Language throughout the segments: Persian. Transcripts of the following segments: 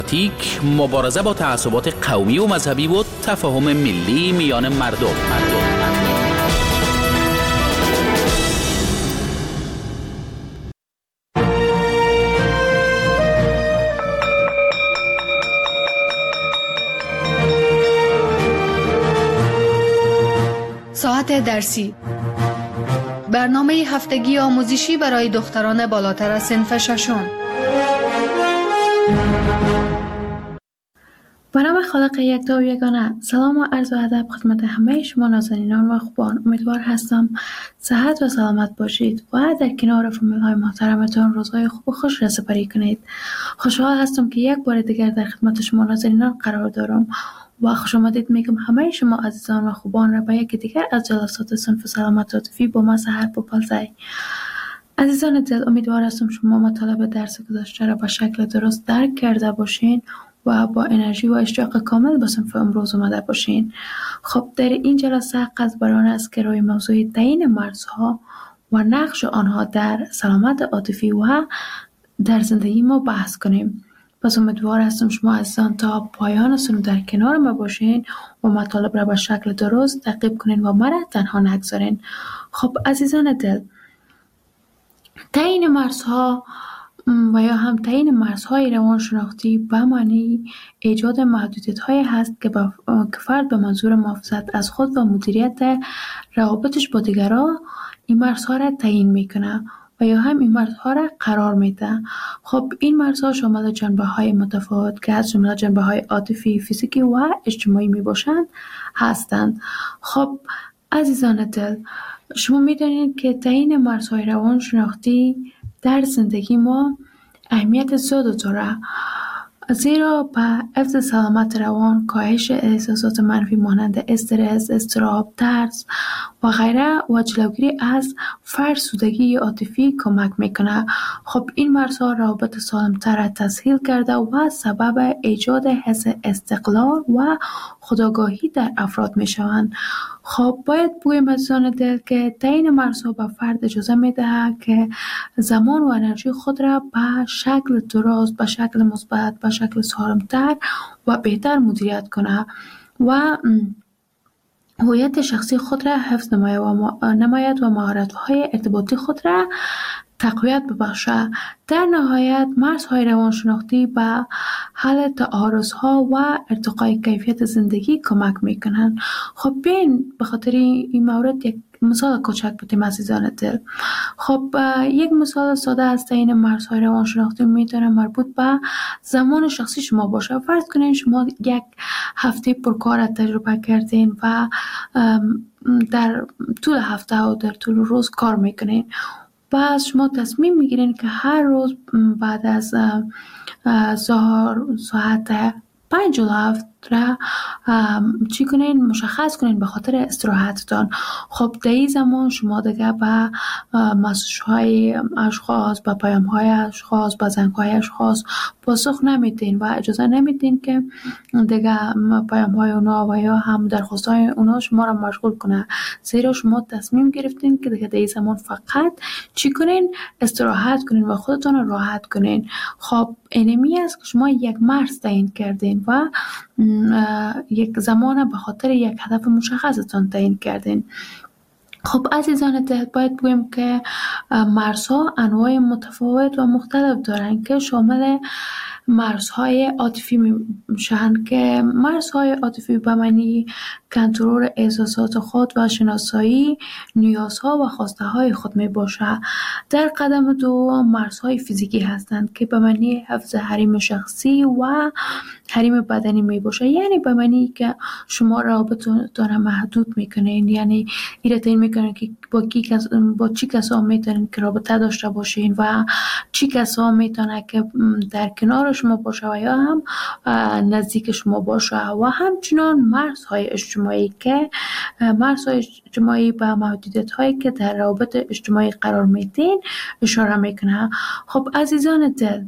مبارزه با تعصبات قومی و مذهبی و تفاهم ملی میان مردم. ساعت درسی، برنامه هفتگی آموزشی برای دختران بالاتر از صنف ششم. به نام خالق یکتا و یگانه. سلام و عرض ادب خدمت همه شما نازنینان و خوبان. امیدوار هستم صحت و سلامت باشید و در کنار فامیل های محترمتان روزهای خوب و خوش را سپری کنید. خوشحال هستم که یک بار دیگر در خدمت شما نازنینان قرار دارم و خوش آمدید میگم همه شما عزیزان و خوبان را به یک دیگر از جلسات صنف سلامت عاطفی با ما سحر پوپالزی. عزیزان دل، امیدوار هستم شما مطالب درس گذشته را به شکل درست درک کرده باشین و با انرژی و اشتیاق کامل به صنف امروز اومده باشین. خب در این جلسه قصد بر آن است که روی موضوع تعیین مرزها و نقش آنها در سلامت عاطفی و در زندگی ما بحث کنیم. پس امیدوار هستم شما عزیزان تا پایان سنو در کنار ما باشین و مطالب را به شکل درست تعقیب کنین و مرا تنها نگذارین. خب عزیزان دل، تعیین مرزها و یا هم تعیین مرزهای روانشناختی به معنی ایجاد محدودیت‌هایی هست که فرد به منظور محافظت از خود و مدیریت روابطش با دیگران این مرزها را تعیین میکنه و یا هم این مرزها را قرار میده. خب این مرزها شامل جنبه‌های متفاوت که از جمله جنبه‌های عاطفی، فیزیکی و اجتماعی میباشند هستند. خب عزیزان دل، شما میدانید که تعیین مرزهای روانشناختی در زندگی ما اهمیت زیاد داره، زیرا به حفظ سلامت روان، کاهش احساسات منفی مانند استرس، اضطراب، ترس و غیره و جلوگیری از فرسودگی عاطفی کمک میکنه. خب این مرزها روابط سالم‌تر تسهیل کرده و سبب ایجاد حس استقلال و خودآگاهی در افراد میشوند. خب باید بگویم عزیزان دل که تعیین مرزها به فرد اجازه میده که زمان و انرژی خود را به شکل درست، به شکل مثبت، به شکل سالم‌تر و بهتر مدیریت کنه و هویت شخصی خود را حفظ نماید و مهارت‌های ارتباطی خود را تقویت ببخشه. در نهایت مرزهای روانشناختی به حل تعارض‌ها و ارتقای کیفیت زندگی کمک میکنند. خب بیاین به خاطر این مورد یک مثال کوچک بودیم عزیزان دل. خب یک مثال ساده از تعیین مرزهای روانشناختی میتونه مربوط به زمان شخصی شما باشه. فرض کنین شما یک هفته پرکار تجربه کردین و در طول هفته و در طول روز کار میکنین. بعد شما تصمیم میگیرین که هر روز بعد از ظهر ساعت 5 و 7 را چی کنین؟ مشخص کنین به خاطر استراحتتان. خب در این زمان شما دیگه به مسیج‌های اشخاص، به پیام‌های اشخاص، به زنگ‌های اشخاص پاسخ نمیدین و اجازه نمیدین که دیگه پیام‌های اونا و یا هم درخواست‌های اونا شما را مشغول کنه، زیرا شما تصمیم گرفتین که دیگه در این زمان فقط چی کنین؟ استراحت کنین و خودتون رو راحت کنین. خب اینمی است که شما یک مرز تعیین کردین و یک زمان به خاطر یک هدف مشخصتان تعیین کردین. خب عزیزان دل، باید بگویم که مرزها انواع متفاوت و مختلف دارن که شامل مرزهای عاطفی میشن که مرزهای عاطفی به معنی کنترل احساسات خود و شناسایی نیازها و خواسته های خود می باشه. در قدم دو مرزهای فیزیکی هستند که به معنی حفظ حریم شخصی و حریم بدنی می باشه، یعنی به معنی که شما رابطتون محدود میکنین، یعنی ایرتین میکنین که با چی کسا میتونین که رابطه داشته باشین و چی کسا میتونه که در کنار شما باشه و یا هم نزدیک شما باشه. و همچنان مرزهای اجتماعی که مرزهای اجتماعی به محدودیت هایی که در روابط اجتماعی قرار میدین اشاره میکنه. خب عزیزان دل،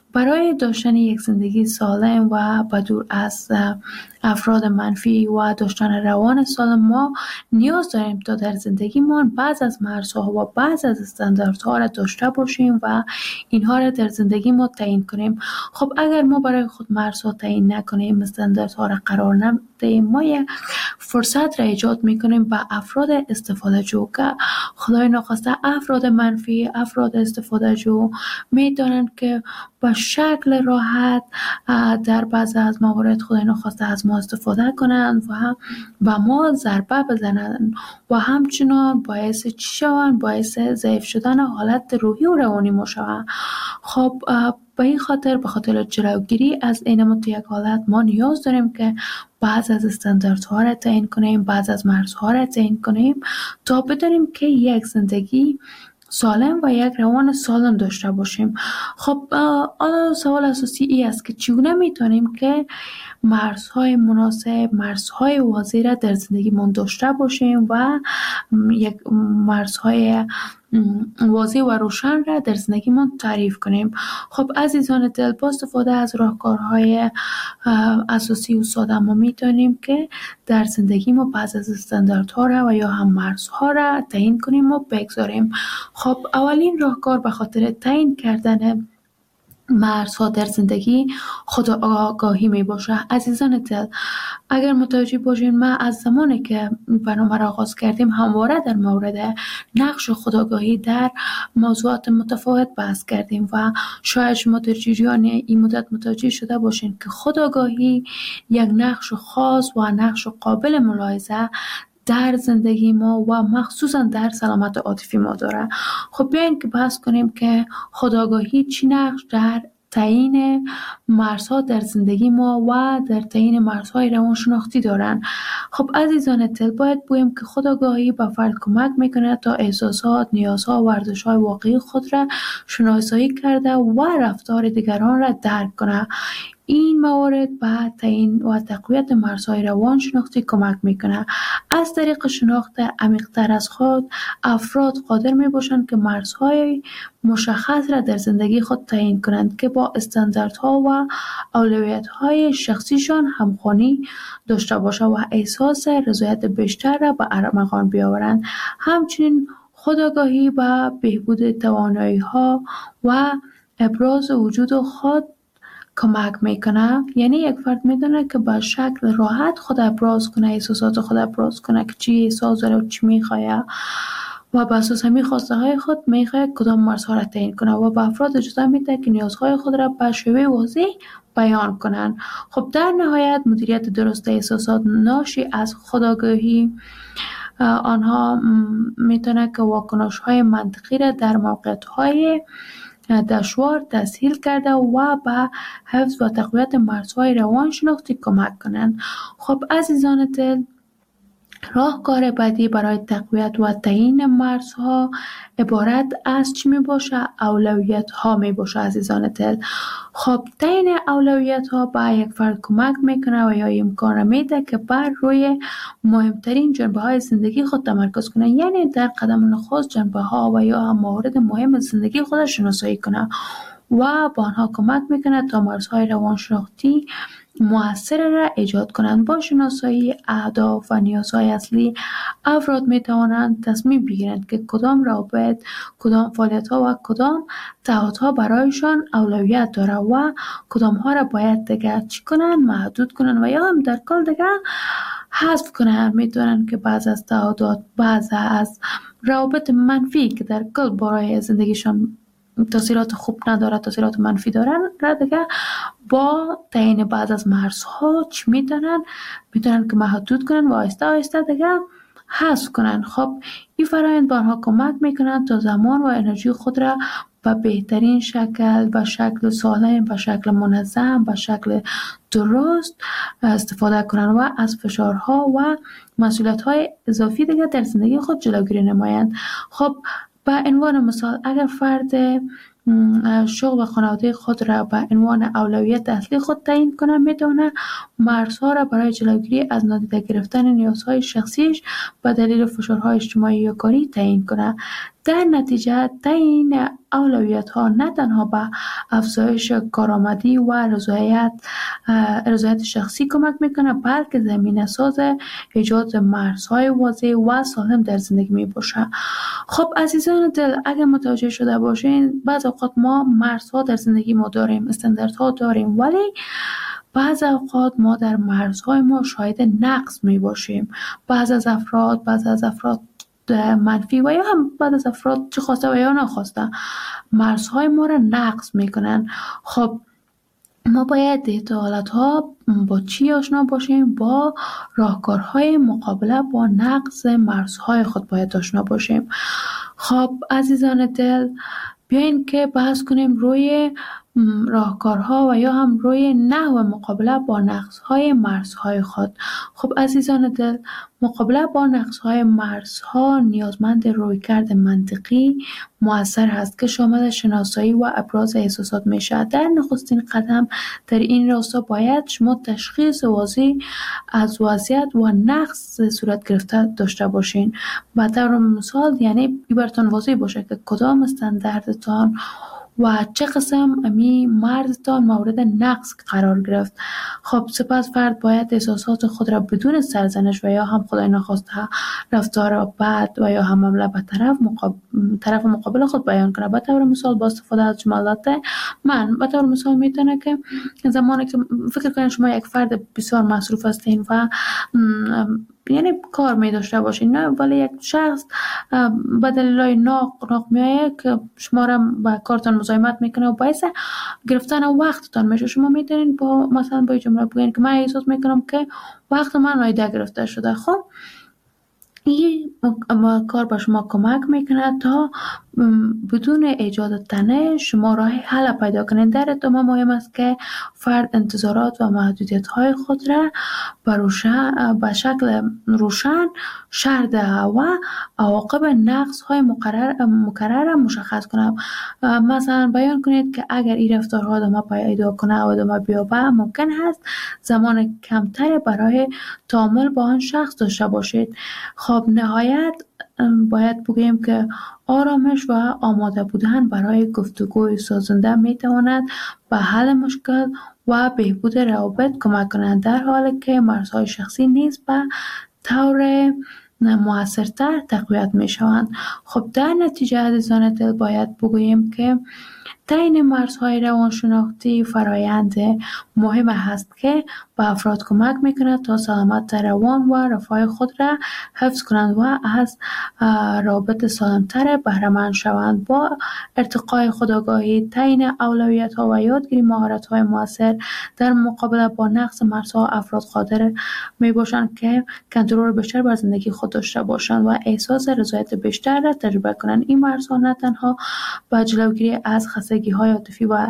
برای داشتن یک زندگی سالم و بدور از افراد منفی و داشتن روان سالم ما نیاز داریم تا در زندگیمان بعض از مرزها و بعض از استانداردها را داشته باشیم و اینها را در زندگی ما تعیین کنیم. خب اگر ما برای خود مرزها تعیین نکنیم، استانداردها را قرار ندهیم، ما یک فرصت را ایجاد میکنیم به افراد استفاده جو که خدای ناخواسته افراد منفی، افراد استفاده جو میدانند که به شکل راحت در بعض از موارد خدای ناخواسته از ما استفاده کنند و به ما ضربه بزنند و همچنان باعث چی شوند؟ باعث ضعیف شدن حالت روحی و روانی ما شوند. خب به این خاطر، به خاطر جلوگیری از این مت یک حالت، ما نیاز داریم که بعض از استانداردها را تعیین کنیم، بعض از مرزها را تعیین کنیم تا بدانیم که یک زندگی سالم و یک روان سالم داشته باشیم. خب حالا سوال اساسی این است که چگونه میتونیم که مرزهای مناسب، مرزهای واضح را در زندگی من داشته باشیم و یک مرزهای واضح و روشن را در زندگی من تعریف کنیم. خب عزیزان دل، با استفاده از راهکارهای اساسی و ساده ما میتونیم که در زندگی ما بعض از استانداردها را و یا هم مرزها را تعیین کنیم و بگذاریم. خب اولین راهکار به خاطر تعیین کردن مرزها در زندگی خودآگاهی می باشه. عزیزان دل، اگر متوجه باشین، ما از زمانی که برنامه را آغاز کردیم همواره در مورد نقش خودآگاهی در موضوعات متفاوت بحث کردیم و شاید شما در جریان این مدت متوجه شده باشین که خودآگاهی یک نقش خاص و نقش قابل ملاحظه در زندگی ما و مخصوصا در سلامت عاطفی ما داره. خب بیاین که بحث کنیم که خودآگاهی چی نقش در تعیین مرزها در زندگی ما و در تعیین مرزهای روانشناختی دارن. خب عزیزان دل، باید بگویم که خودآگاهی به فرد کمک میکنه تا احساسات، نیازها و ارزش‌های واقعی خود را شناسایی کرده و رفتار دیگران را درک کنه. این موارد به تعیین و تقویت مرزهای روانشناختی کمک میکنه. از طریق شناخت عمیق‌تر از خود، افراد قادر میباشند که مرزهای مشخص را در زندگی خود تعیین کنند که با استانداردها و اولویت‌های شخصیشان همخوانی داشته باشه و احساس رضایت بیشتر را به ارمغان بیاورند. همچنین خودآگاهی به بهبود توانایی‌ها و ابراز وجود خود کمک میکنه. یعنی یک فرد میدونه که با شکل راحت خود ابراز کنه، احساسات خود ابراز کنه که چی احساس داره و چی میخواه و بر اساس همین خواسته های خود میخواه کدام مرزها را تعیین کنه و به افراد اجازه میده که نیازهای خود را به شیوه واضح بیان کنن. خب در نهایت، مدیریت درست احساسات ناشی از خودآگاهی آنها میتونه که واکنش های منطقی را در موقعیت های دشوار تسهیل کرده و به حفظ و تقویت مرزهای روانشناختی کمک کنند. خب عزیزان دل، راهکار بعدی برای تقویت و تعیین مرزها عبارت از چی می باشه؟ اولویت ها می باشه عزیزان دل. خب تعیین اولویت ها به یک فرد کمک میکنه و یا امکان میده که بر روی مهمترین جنبه های زندگی خود تمرکز کنه. یعنی در قدم نخست جنبه ها و یا هم موارد مهم زندگی خود شناسایی کنه و با آنها کمک میکنه تا مرزهای روانشناختی مؤثر را ایجاد کنند. با شناسایی اهداف و نیازهای اصلی، افراد می توانند تصمیم بگیرند که کدام روابط، کدام فعالیت ها و کدام تعهدها برایشان اولویت داره و کدام ها را باید دیگر چی کنند؟ محدود کنند و یا هم در کل دیگر حذف کنند. می دانند که بعض از تعهدات، بعض از روابط منفی که در کل برای زندگیشان تاثیرات خوب نداره، تاثیرات منفی دارن را دیگه با تعیین بعض از مرزها چی میتونن که محدود کنن و آهسته آهسته دیگه حذف کنن. خب این فرآیند به آنها کمک میکنن تا زمان و انرژی خود را به بهترین شکل، به شکل سالم، به شکل منظم، به شکل درست استفاده کنن و از فشارها و مسئولیت‌های اضافی دیگه در زندگی خود جلوگیری نمایند. خب به عنوان مثال، اگر فرد شغل و خانواده خود را به عنوان اولویت اصلی خود تعیین کنه، میتونه مرزها را برای جلوگیری از نادیده گرفتن نیازهای شخصیش به دلیل فشارهای اجتماعی یا کاری تعیین کنه. در نتیجه تعیین اولویت ها نه تنها به افزایش کارآمدی و رضایت شخصی کمک میکنه، بلکه زمینه ساز ایجاد مرزهای واضح و سالم در زندگی می باشه. خب عزیزان دل، اگر متوجه شده باشین بعض اوقات ما مرزها در زندگی ما داریم، استانداردها داریم، ولی بعض اوقات ما در مرزهای ما شاهد نقص می باشیم. بعض از افراد منفی و یا هم بعض از افراد چه خواسته و یا نخواسته مرزهای ما را نقض میکنن. خب ما باید دیتا حالتها با چی آشنا باشیم؟ با راهکارهای مقابله با نقض مرزهای خود باید آشنا باشیم. خب عزیزان دل، بیاین که بحث کنیم روی راهکارها و یا هم روی نحو مقابله با نقصهای مرزهای خود. خب عزیزان دل، مقابله با نقصهای مرزها نیازمند رویکرد منطقی مؤثر هست که شامل شناسایی و ابراز احساسات میشه. در نخستین قدم در این راستا باید شما تشخیص واضح از وضعیت و نقص صورت گرفته داشته باشین. به طور مثال یعنی براتون واضح باشه که کدام استانداردتان و چه قسم امی مرزتان مورد نقص قرار گرفت. خب سپس فرد باید احساسات خود را بدون سرزنش و یا هم خدای نخواسته رفتار بد و یا هم حمله به طرف مقابل خود بیان کنه. به طور مثال با استفاده از جملات من، به طور مثال میتونه که زمانی که فکر کنید شما یک فرد بسیار مصروف هستین و یعنی کار می داشته باشین، نه ولی یک شخص به دلایل ناق میایه که شما را با کارتان مزاحمت میکنه و باعث گرفتن وقتتان میشه. شما میتونین با مثلا با جمله بگین که من احساس میکنم که وقت من نایده گرفته شده. خب این کار به شما کمک میکنه تا بدون ایجاد تنش شما راه حل پیدا کنید. در ادامه مهم است که فرد انتظارات و محدودیت های خود را به شکل روشن شرح دهد و عواقب نقص های مکرر مشخص کنید. مثلا بیان کنید که اگر این رفتارها ادامه پیدا کنه و ادامه بیابه ممکن است زمان کمتری برای تعامل با آن شخص داشته باشید. خب نهایت باید بگوییم که آرامش و آماده بودن برای گفتگوی سازنده میتواند به حل مشکل و بهبود روابط کمک کنند، در حالی که مرزهای شخصی نیز به طور مؤثرتر تقویت می شوند. خب در نتیجه عزیزان دل باید بگوییم که تعیین مرزهای روانشناختی فرایند مهم هست که به افراد کمک میکند تا سلامت روان و رفاه خود را حفظ کنند و از رابط سالمتر بهره‌مند شوند. با ارتقای خودآگاهی، تعیین اولویت‌ها و یادگیری مهارت‌های مؤثر در مقابله با نقص مرزها، افراد قادر میباشند که کنترل بیشتر بر زندگی خود داشته باشند و احساس رضایت بیشتر را تجربه کنند. این مرزها نه تنها به جلوگیری از خستگی‌های عاطفی و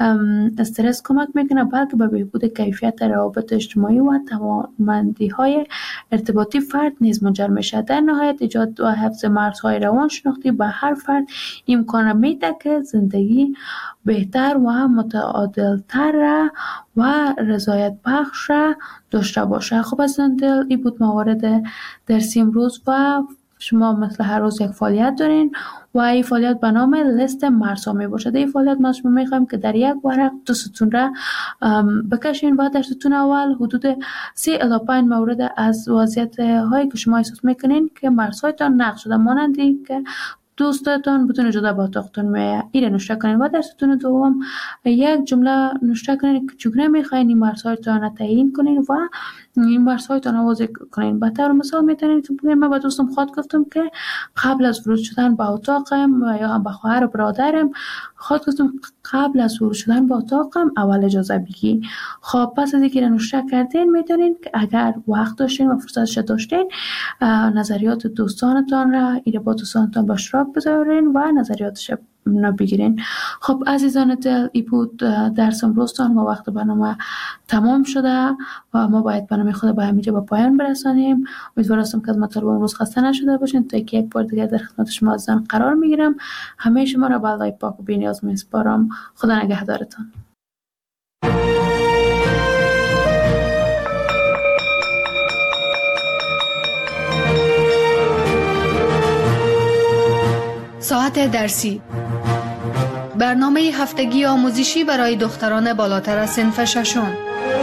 استرس کمک میکنه، بلکه به بهبود کیفیت روابط اجتماعی و توانمندی‌های ارتباطی فرد نیز منجر میشه. در نهایت ایجاد و حفظ مرزهای روانشناختی به هر فرد امکان میده که زندگی بهتر و متعادلتر و رضایت بخش داشته باشه. خب از دل این بود موارد درسی امروز و شما مثل هر روز یک فعالیت دارین و این فعالیت به نام لیست مرزها می باشد. این فعالیت ما شما میخوایم که در یک ورق 2 ستون را بکشین و در ستون اول حدود 3 الی 5 مورد از وضعیت هایی که شما احساس میکنین که مرزهایتان نقض شده، مانندی که دوستتان بدون اجازه با اتاقتون میایه، این را نوشته کنین و در ستون دوم یک جمله نوشته کنین که چگونه میخواین این مرزهایتان را تعیین کنین و این مرزهایتان را واضح کنین. به طور مثال میتونین که بگین من با دوستم خود گفتم که قبل از ورود شدن به اتاقم و یا هم به خواهر و برادرم خود گفتم قبل از ورود شدن به اتاقم اول اجازه بگی. خب پس از اینکه نوشته کردین میتونین که اگر وقت داشتین و فرصتش داشتین نظریات دوستانتان را با دوستانتان به اشتراک بذارین و نظریاتش بگیرین. خب عزیزان دل، این بود درس امروزتان و وقت برنامه تمام شده و ما باید برنامه خود به همینجا به پایان برسانیم. امیدوارم که از مطالب امروز خسته نشده باشین. تا یک بار دیگر در خدمت شما عزیزان قرار میگیرم. همه شما را به الله پاک و بی‌نیاز میسپارم. خدا نگهدارتان. ساعت درسی. برنامه هفتگی آموزشی برای دختران بالاتر از صنف ششم.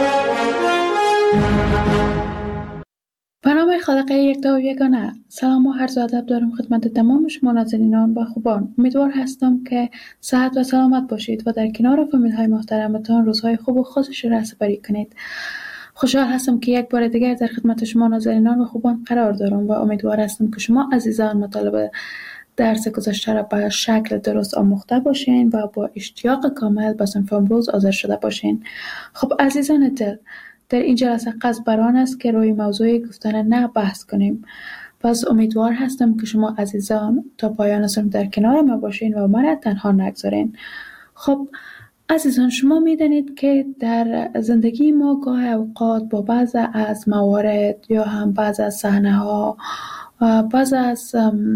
برنامه خالقه یکتا و یگانه. سلام و عرض ادب دارم خدمت تمام شما ناظرینان و خوبان. امیدوار هستم که صحت و سلامت باشید و در کنار فامیل های محترمتان روزهای خوب و خوشش را سپری کنید. خوشحال هستم که یک بار دیگر در خدمت شما ناظرینان و خوبان قرار دارم و امیدوار هستم که شما عزیزان مطالب درس گذشته را به شکل درست آموخته باشین و با اشتیاق کامل به صنف امروز حاضر شده باشین. خب عزیزان دل، در این جلسه قصد بر آن است که روی موضوع گفتن نه بحث کنیم. پس امیدوار هستم که شما عزیزان تا پایان صنف در کنار ما باشین و من را تنها نگذارین. خب عزیزان، شما میدانید که در زندگی ما گاه اوقات با بعض از موارد یا هم بعض از صحنه ها بعض از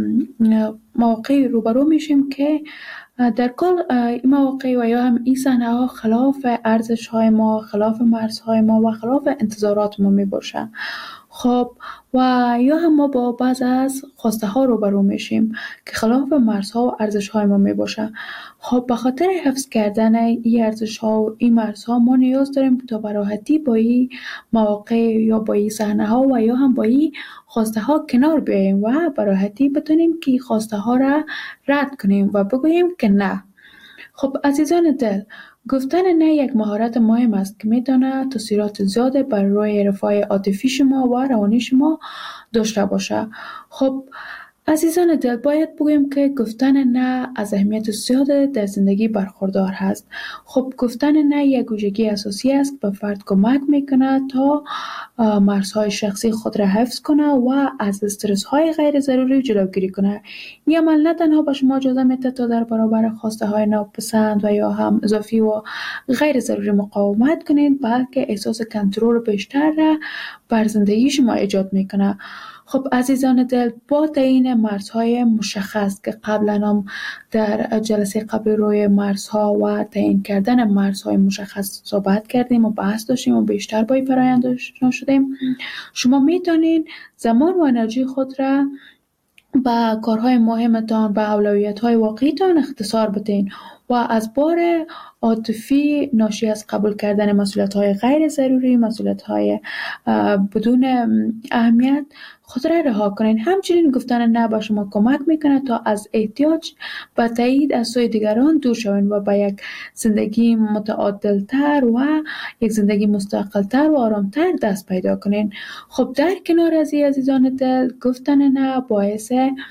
مواقع روبرو میشیم که در کل این مواقع و یا هم این صحنه ها خلاف ارزش های ما، خلاف مرزهای ما و خلاف انتظارات ما می باشه. خب و یا هم ما با بعض از خواسته ها روبرو میشیم که خلاف مرزها و ارزش های ما می باشه. خب به خاطر حفظ کردن این ارزش ها و این مرزها ما نیاز داریم تا به راحتی با این مواقع یا با این صحنه ها و یا هم با این خواسته ها کنار بیاییم و به راحتی بتونیم که خواسته ها را رد کنیم و بگوییم که نه. خب عزیزان دل، گفتن نه یک مهارت مهم است که میتونه تاثیرات زیاده بر روی رفاه عاطفی شما و روانی شما داشته باشه. خب عزیزان دل، باید بگویم که گفتن نه از اهمیت زیاد در زندگی برخوردار هست. خب گفتن نه یک ویژگی اساسی است که به فرد کمک میکنه تا مرزهای شخصی خود را حفظ کنه و از استرس های غیر ضروری جلوگیری کنه. این عمل نه تنها به شما اجازه میده تا در برابر خواسته های ناپسند و یا هم اضافی و غیر ضروری مقاومت کنید، بلکه احساس کنترل بیشتر را بر زندگی شما ایجاد میکنه. خب عزیزان دل، با تعیین مرزهای مشخص که قبلا هم در جلسه قبل روی مرزها و تعیین کردن مرزهای مشخص صحبت کردیم و بحث داشتیم و بیشتر با این فرآیند آشنا شدیم، شما میتونین زمان و انرژی خود را به کارهای مهمتان، به اولویت‌های واقعیتان اختصار بدین و از بار عاطفی ناشی از قبول کردن مسئولیت‌های غیر ضروری، مسئولیت‌های بدون اهمیت خود را رها کنین. همچنین گفتن نه به شما کمک میکنه تا از احتیاج به تایید از سوی دیگران دور شوین و به یک زندگی متعادل‌تر و یک زندگی مستقل‌تر و آرام‌تر دست پیدا کنین. خب در کنار از این عزیزان دل، گفتن نه باعث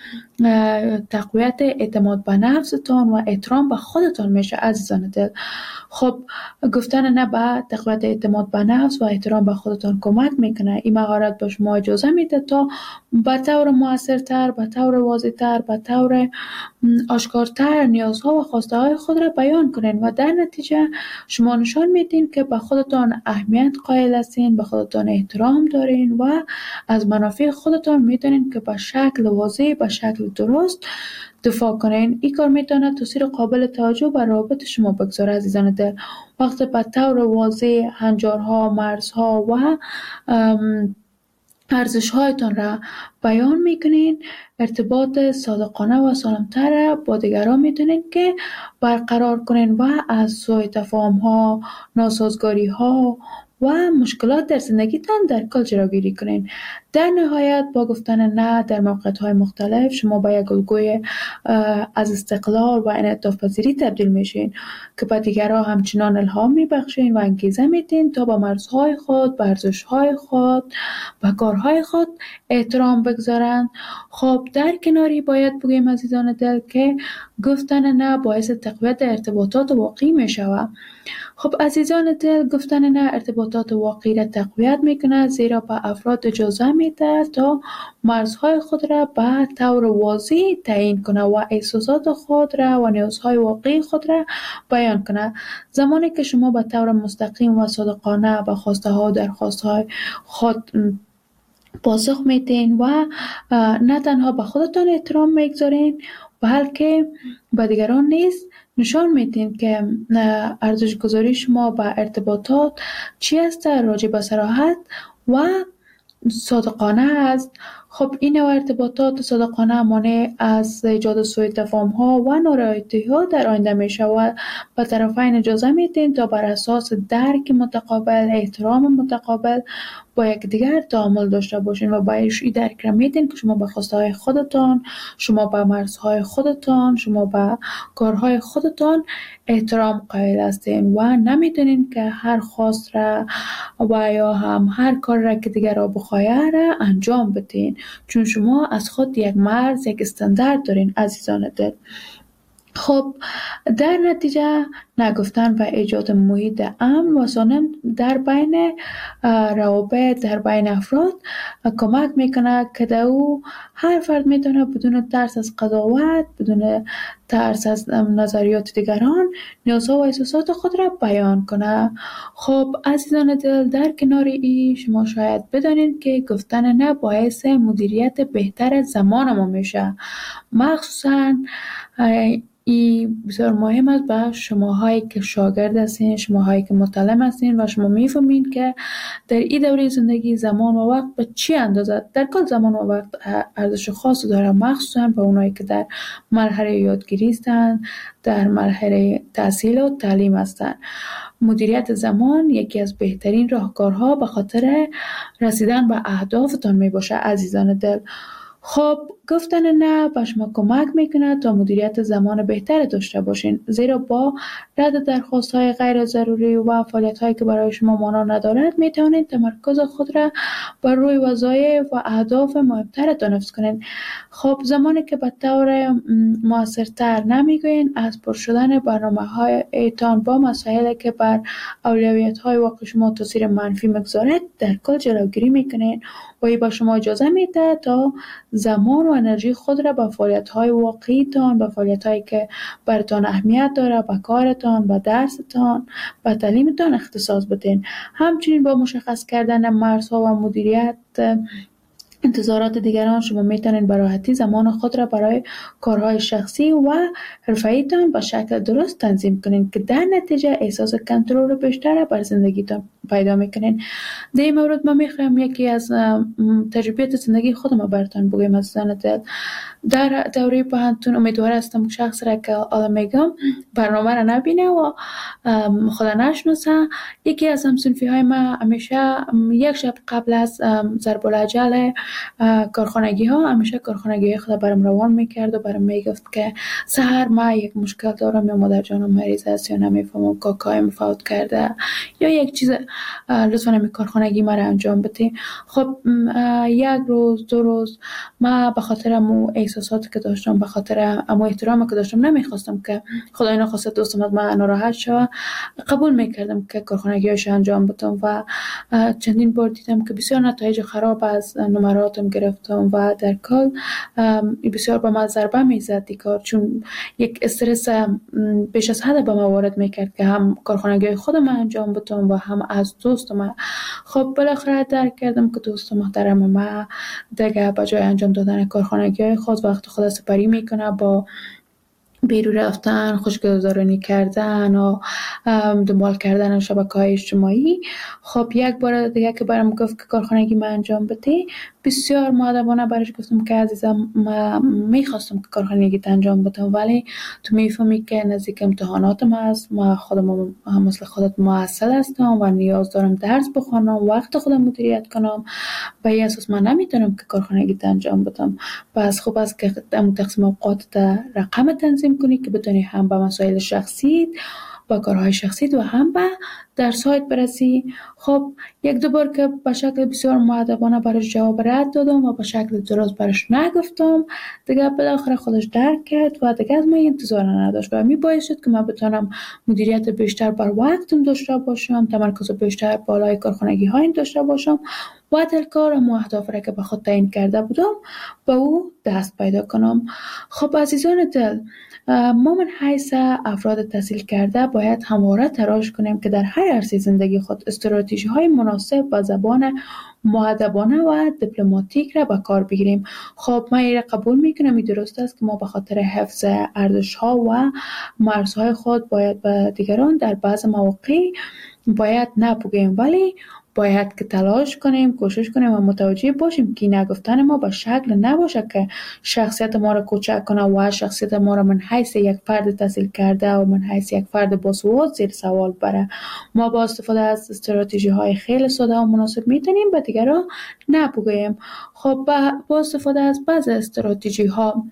تقویت اعتماد به نفستان و احترام به خودتان میشه عزیزان دل. خب گفتن نه به تقویت اعتماد به نفس و احترام به خودتان کمک میکنه. این مهارت به شما اجازه میده تا به طور موثرتر، به طور واضح‌تر، به طور آشکارتر نیازها و خواسته های خود را بیان کنین و در نتیجه شما نشان میدین که به خودتان اهمیت قائل هستین، به خودتان احترام دارین و از منافع خودتان میدونین که به شکل واضح، به شکل درست دفاع کنین. این کار میتونه تاثیر قابل توجه بر روابط شما بگذاره عزیزان دل. وقتی به طور واضح هنجارها، مرزها و ارزش‌هایتان را بیان میکنین، ارتباط صادقانه و سالم‌تر با دیگران میتونین که برقرار کنین و از سوء تفاهم‌ها، ناسازگاری‌ها و مشکلات در زندگیتان در کل جلوگیری کنین. در نهایت با گفتن نه در موقعیت‌های مختلف شما به یک الگوی از استقلال و انعطاف پذیری تبدیل میشین که به دیگران همچنان الهام میبخشین و انگیزه میدین تا با مرزهای خود، به ارزش‌های خود، به کارهای خود احترام بگذارن. خب در کناری باید بگیم عزیزان دل که گفتن نه باعث تقویت ارتباطات واقعی میشود. خب عزیزان دل، گفتن نه ارتباطات واقعی را تقویت میکنه، زیرا به افراد اجازه میده تا مرزهای خود را به طور واضح تعیین کنه و احساسات خود را و نیازهای واقعی خود را بیان کنه. زمانی که شما به طور مستقیم و صادقانه به خواسته ها و درخواست های خود پاسخ میدین و نه تنها به خودتان احترام میگذارین بلکه به دیگران نیز نشان میدین که ارزش گذاری شما به ارتباطات چی است، راجع به صراحت و صادقانه است. خب این نوع ارتباطات صادقانه مانع از ایجاد سوء تفاهم ها و نارضایتی ها در آینده می شود. به طرفین اجازه میدین تا بر اساس درک متقابل، احترام متقابل با یکدیگر تعامل داشته باشین و باید این درک را میدین که شما به خواسته های خودتان، شما به مرزهای خودتان، شما به کارهای خودتان احترام قائل هستین و نمیتونین که هر خواست را و یا هم هر کار را که دیگر را بخواهد را انجام بدین، چون شما از خود یک مرز، یک استاندارد دارین عزیزان دل. خب در نتیجه نگفتن و ایجاد محیط امن و سالم در بین روابط، در بین افراد کمک میکنه که در او هر فرد میتونه بدون ترس از قضاوت، بدون ترس از نظریات دیگران، نیازها و احساسات خود را بیان کنه. خب عزیزان دل، در کنار ای شما شاید بدانید که گفتن نه باعث مدیریت بهتر زمان ما میشه. مخصوصا این بسیار مهم است به شماهایی که شاگرد هستین، شماهایی که متعلم هستین و شما میفهمین که در این دوره زندگی زمان و وقت به چی اندازه. در کل زمان و وقت ارزش خاص داره، مخصوصا به اونایی که در مرحله یادگیری هستند، در مرحله تحصیل و تعلیم هستند. مدیریت زمان یکی از بهترین راهکارها به خاطر رسیدن به اهدافتان می باشه عزیزان دل. خب گفتن نه به شما کمک میکنه تا مدیریت زمان بهتر داشته باشین، زیرا با رد درخواست‌های غیر ضروری و فعالیت‌هایی که برای شما معنا ندارد میتوانید تمرکز خود را بر روی وظایف و اهداف مهمترتان حفظ کنید. خب زمانی که به طور موثرتر نمیگوین از پر شدن برنامه‌هایتان با مسائلی که بر اولویت‌های واقعی شما تاثیر منفی میگذارد در کل جلوگیری میکنید و این با شما اجازه میده تا زمان و انرژی خود را به فعالیت‌های واقعیتان، به فعالیت‌هایی که براتان اهمیت داره، به کارتان، به درستان، به تعلیمتان اختصاص بدین. همچنین با مشخص کردن مرزها و مدیریت انتظارات دیگران شما میتونید به راحتی زمان خود را برای کارهای شخصی و حرفه‌ایتان به شکل درست تنظیم کنید که در نتیجه احساس کنترل بیشتر بر زندگیتان پیدا میکنین. در این مورد من میخوایم یکی از تجربیات زندگی خودم براتون بگویم عزیزان دل. در دوره پانتون امیدوار هستم شخص را که حالا میگم برنامه را نبینه و خدا نشناسه. یکی از همسنفی های ما همیشه یک شب قبل از ضرب الاجل کارخانگی ها همیشه کارخانگی خود برام روان میکرد و برام میگفت که سحر ما یک مشکل دارم، یا مادر جانم مریض است، یا نمیفهمم کاکایم فوت کرده، یا یک چیز، لطفا همی کارخانگی ما را انجام بده. خب یک روز دو روز ما به خاطر امو احساساتی که داشتم، به خاطر امو احترامی که داشتم، نمیخواستم که خدای نخواسته دوستم از من ناراحت شود، قبول میکردم که کارخانگیش انجام بدم و چندین بار دیدم که بسیار نتایج خراب از نمراتم گرفتم و در کل بسیار به من ضربه میزد این کار، چون یک استرس بیش از حد به من وارد میکرد که هم کارخانگی خودم انجام بدم و هم از دوستم. خب بالاخره درک کردم که دوست محترم ما دیگه به جای انجام دادن کارخانگی خود وقت خود سپری میکنه با بیرون رفتن، خوشگذرانی کردن و دنبال کردن شبکه‌های اجتماعی. خب یک بار دیگه که برام گفت که کارخانگی من انجام بده، بسیار مؤدبانه برش گفتم که عزیزم من میخواستم که کارخانگی انجام بدم، ولی تو میفهمی که نزدیک امتحاناتم هست، ما خودم مثل خودت محصل هستم و نیاز دارم درس بخونم، وقت خودم مدیریت کنم، به این اساس من نمیتونم که کارخانگی انجام بدم. پس خوب است که تقسیم اوقات رقم تنظیم کنی که بتونی هم به مسائل شخصی با کارهای شخصی و هم به درس‌هایت برسی. خب یک دو بار که به شکل بسیار مؤدبانه برش جواب رد دادم و به شکل درست برش نگفتم، دیگه بالاخره خودش درک کرد و دیگه از من انتظار نداشت و می باعث شد که من بتونم مدیریت بیشتر بر وقتم داشته باشم، تمرکز بیشتر بالای کارخانگی های داشته باشم و در کار و اهداف را که به خود تعیین کرده بودم با او دست پیدا کنم. خب عزیزان دل، ما من حیث افراد تحصیل کرده باید همواره تلاش کنیم که در هر عرصه زندگی خود استراتژی های مناسب با زبان مؤدبانه و دیپلماتیک را به کار بگیریم. خب من این را قبول میکنم، این درست است که ما به خاطر حفظ ارزش ها و مرزهای خود باید به دیگران در بعض مواقع باید نبگیم، ولی باید که تلاش کنیم، کوشش کنیم و متوجه باشیم که نگفتن ما به شکل نباشه که شخصیت ما را کوچک کنه و شخصیت ما را من حیث یک فرد تحصیل کرده و من حیث یک فرد باسواد زیر سوال بره. ما با استفاده از استراتژی های خیلی ساده و مناسب میتونیم به دیگران نبگیم. خب با استفاده از بعض استراتژی ها،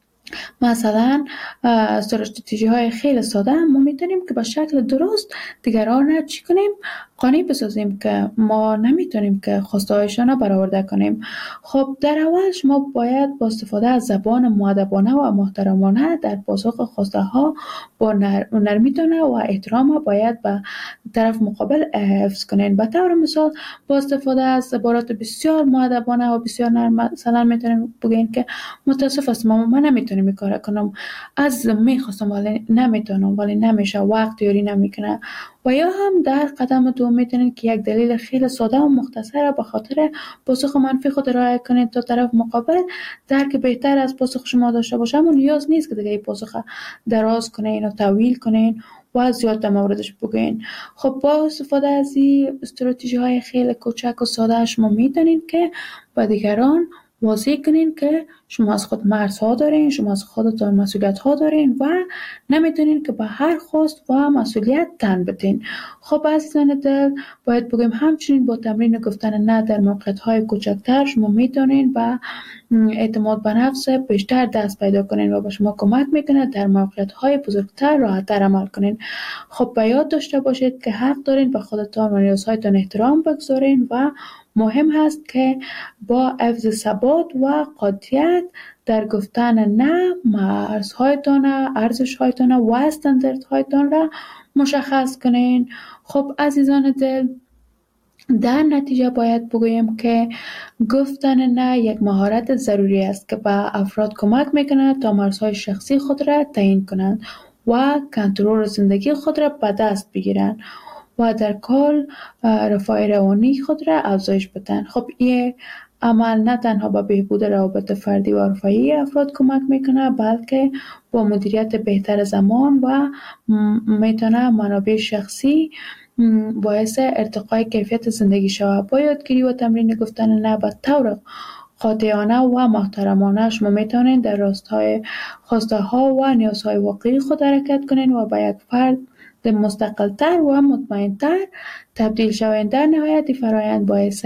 مثلا استراتژی های خیلی ساده، ما میتونیم که به شکل درست دیگران را چی کنیم؟ قانع بسازیم که ما نمیتونیم که خواسته هایشان را برآورده کنیم. خب در اول شما باید با استفاده از زبان مؤدبانه و محترمانه در پاسخ خواسته ها با نرمیتونه و احترام باید به طرف مقابل حفظ کنین. به طور مثال با استفاده از عبارات بسیار مؤدبانه و بسیار نرم مثلا میتونیم بگین که متاسف هستم من نمیتونم این کار کنم، از میخواستم ولی نمیتونم، ولی نمیشه، وقت یاری نمیکنه. و یا هم در قدم دوم میتونید که یک دلیل خیلی ساده و مختصر به خاطر پاسخ منفی خود ارائه کنید تا طرف مقابل درک بهتر از پاسخ شما داشته باشه. اما نیاز نیست که دیگه این پاسخ دراز کنین و طویل کنین و زیاد در موردش بگین. خب با استفاده از این استراتژی های خیلی کوچک و ساده شما میتونید که با دیگران واضح کنین که شما از خود مرزها دارین، شما از خودتان مسئولیت ها دارین و نمیتونین که به هر خواست و مسئولیت تن بدین. خب عزیزان دل، باید بگیم همچنین با تمرین گفتن نه در موقعیت های کوچکتر شما میتونین به اعتماد به نفس بیشتر دست پیدا کنین و به شما کمک میکنه در موقعیت های بزرگتر راحت‌تر عمل کنین. خب به یاد داشته باشید که حق دارین به خودتان و نیازهایتان احترام بگذارین و مهم هست که با حفظ ثبات و قاطعیت در گفتن نه مرزهایتان، ارزشهایتان و استانداردهایتان را مشخص کنین. خب عزیزان دل، در نتیجه باید بگویم که گفتن نه یک مهارت ضروری است که به افراد کمک میکنه تا مرزهای شخصی خود را تعیین کنند و کنترل زندگی خود را به دست بگیرند و در کل رفاه روانی خود را افزایش بدن. خب این عمل نه تنها به بهبود روابط فردی و عاطفی افراد کمک میکنه، بلکه با مدیریت بهتر زمان و میتونه منابع شخصی باعث ارتقای کیفیت زندگی شود. با یادگیری و تمرین گفتن نه به طور قاطعانه و محترمانه شما میتونید در راستای خواسته ها و نیازهای واقعی خود حرکت کنین و به یک فرد مستقل‌تر و مطمئن‌تر تبدیل شوند. در نهایت فرایند باعث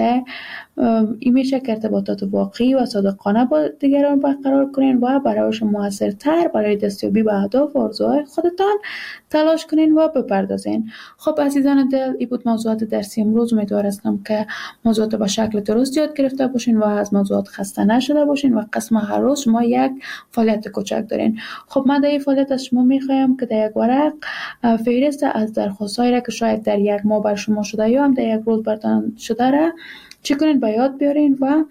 این میشه که ارتباطات واقعی و صادقانه با دیگران برقرار کنین و برایشان موثرتر برای دستیابی به اهداف و آرزوهای خودتان تلاش کنین و بپردازین. خب عزیزان دل، این بود موضوعات درسی امروز. امیدوار هستم که موضوعات به شکل درست یاد گرفته باشین و از موضوعات خسته نشده باشین و قسم هر روز شما یک فعالیت کوچک دارین. خب من در این فعالیت از شما میخوایم که در یک ورق فهرست از درخواستایی را که شاید در یک ماه بر شما شده یا هم در یک روز برتان شده را چی کنین به یاد بیارین و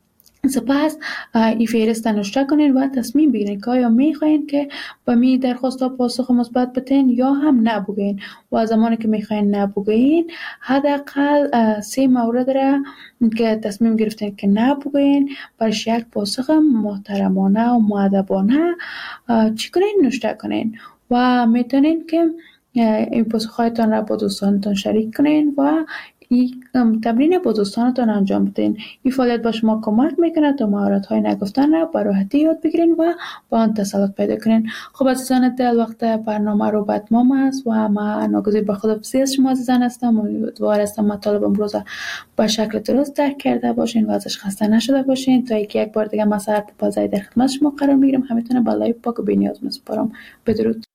سپس این فهرست نوشته کنین و تصمیم بگیرین که آیا میخواین که به می درخواست ها پاسخ مثبت بدین یا هم نبگین. و زمانی که میخواین نبگین حداقل 3 مورد را که تصمیم گرفتین که نبگین برش یک پاسخ محترمانه و مؤدبانه چی کنین نوشته کنین و میتونین که این پاسخ‌هایتان را با دوستانتان شریک کنین و این تمرین با دوستانتان انجام بدین. این فعالیت با شما کمک میکنه تا مهارت‌های نگفتن را به راحتی یاد بگیرین و با آن تسلط پیدا کنین. خب عزیزان دل، وقت برنامه رو به اتمام است و من ناگزیر به خداحافظی از شما عزیزان هستم. امیدوار هستم مطالب امروز به شکل درست درک کرده باشین و ازش خسته نشده باشین تا اینکه یک بار دیگه من سر پازای در خدمت شما قرار میگیرم. همیتونه بالای پاک و بی‌نیاز میسپارم. بدرود.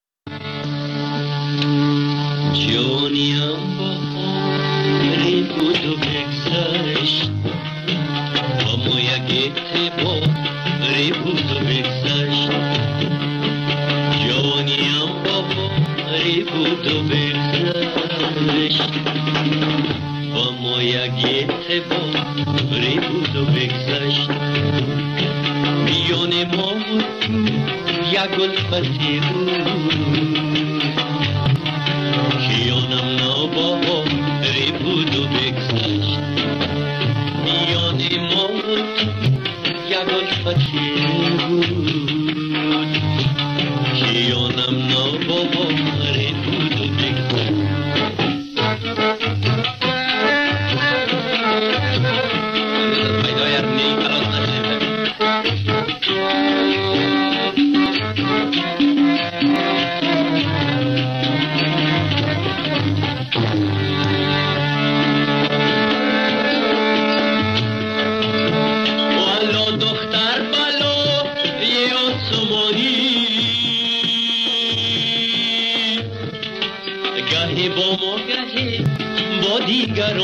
جانیم باری بود و بگذشت با ما یک اتباری بود و بگذشت جانیم باری بود و بگذشت با ما یک اتباری بود و بگذشت میان ما یک الفتی بود خیانم ناباری بود و بگذشت